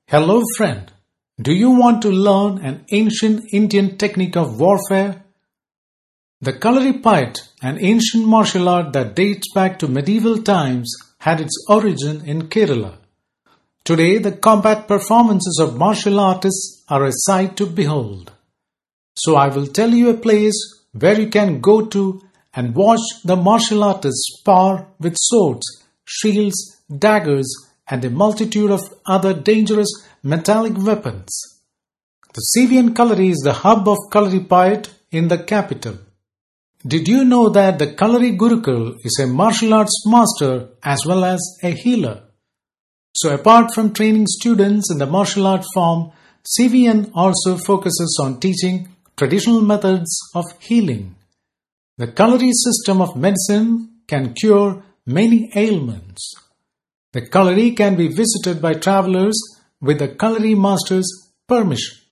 Hello friend, do you want to learn an ancient Indian technique of warfare? The Kalaripayattu, an ancient martial art that dates back to medieval times, had its origin in Kerala. Today, the combat performances of martial artists are a sight to behold. So I will tell you a place where you can go to and watch the martial artists spar with swords, shields, daggers, and a multitude of other dangerous metallic weapons. The CVN Kalari is the hub of Kalaripayattu in the capital. Did you know that the Kalari Gurukul is a martial arts master as well as a healer? So apart from training students in the martial art form, CVN also focuses on teaching traditional methods of healing. The Kalari system of medicine can cure many ailments. The Kalari can be visited by travelers with the Kalari master's permission.